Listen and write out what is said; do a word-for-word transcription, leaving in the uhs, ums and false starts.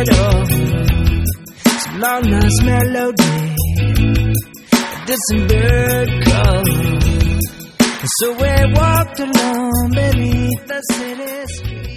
middle, some long lost melody, a distant bird call. So we walked along beneath the city street.